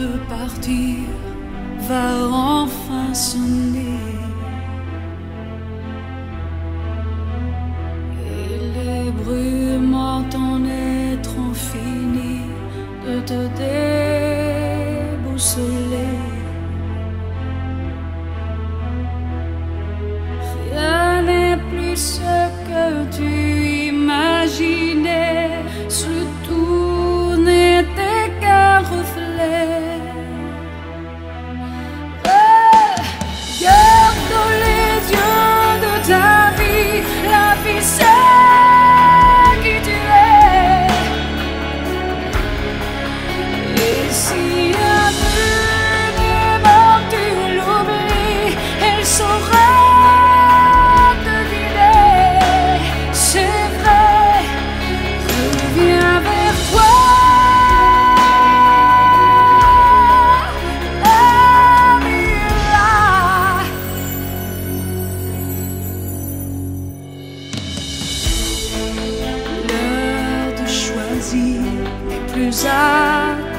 de partir va enfin sonner. Et les brumes en être fini de te déboussoler. Rien n'est plus ce que tu imaginais, sous tout n'était qu'un reflet. Regarde dans les yeux de ta vie, la vie c'est qui tu es. Et si un moment tu l'oublies, elle saura te guider. C'est vrai, reviens vers toi. L'heure de choisir n'est plus à